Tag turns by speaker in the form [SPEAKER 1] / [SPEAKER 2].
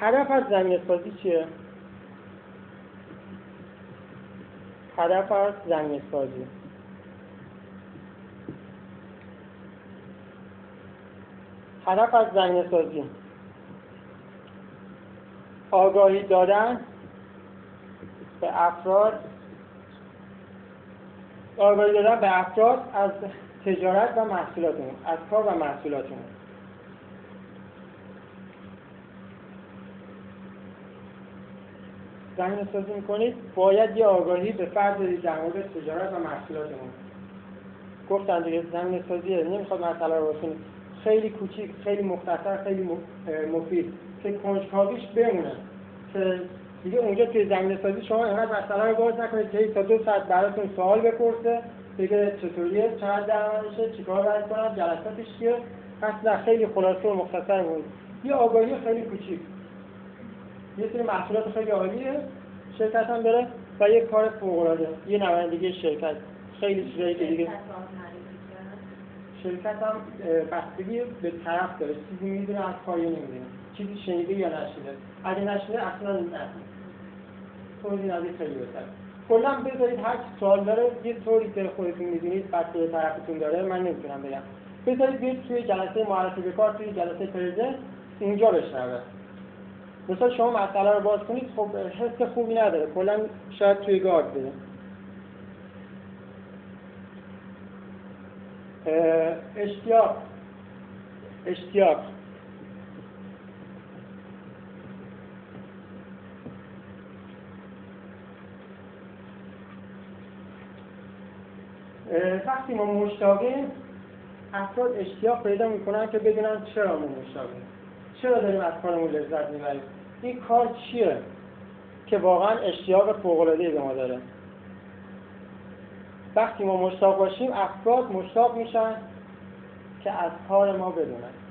[SPEAKER 1] هدف از زمینه‌سازی چیه؟ هدف از زمینه‌سازی آگاهی دادن به افراد از تجارت و محصولاتمون، از کار و محصولاتمون. زمینه‌سازی می‌کنید باید یه آگاهی به فرد بدید در مورد تجارت و محصولاتمون. گفتن دیگه زمینه‌سازی نمیخواد مسئله رو بکنید خیلی کوچیک، خیلی مختصر، خیلی مفید که کنجکاویش بمونه، که دیگه اونجا توی زمینه‌سازی شما اینقدر مسئله رو باز نکنید که تا 2 ساعت براتون سوال بپرسه بگه چطوریه، چقدر درآمدشه، چیکار باید کنم، جلساتش چیه. اصلا خیلی خلاصه و مختصر بود. یه آگاهی خیلی کوچیک، یه سری محصولات خیلی عالیه، شرکت هم داره و یه کار فوق‌العاده، یه نمایندگی شرکت، خیلی چیزایی که دیگه شرکت هم بستگی به طرف داره، چیزی میدونه از کاری نمیدونه، چیزی شنیده یا نشنیده. اگه نشنیده اصلا نمیدونه، توضیح ندید خیلی بهتره. کلا بذارید هر چی سوال داره یه طوری که خودتون میدونید بچه به طرفتون داره، من نمیتونم بگم، بذارید بیاید توی جلسه معرفی به کار، توی جلسه پرزنت اونجا بشنوه. مثلا شما مسئله رو باز کنید، خب حس خوبی نداره، کلا شاید توی گارد بده. اشتیاق وقتی ما مشتاقیم افراد اشتیاق پیدا میکنن که بدونن چرا ما مشتاقیم، چرا داریم از کارمون لذت میبریم، این کار چیه که واقعا اشتیاق فوق‌العاده‌ای به ما داره. وقتی ما مشتاق باشیم افراد مشتاق میشن که از کار ما بدونن.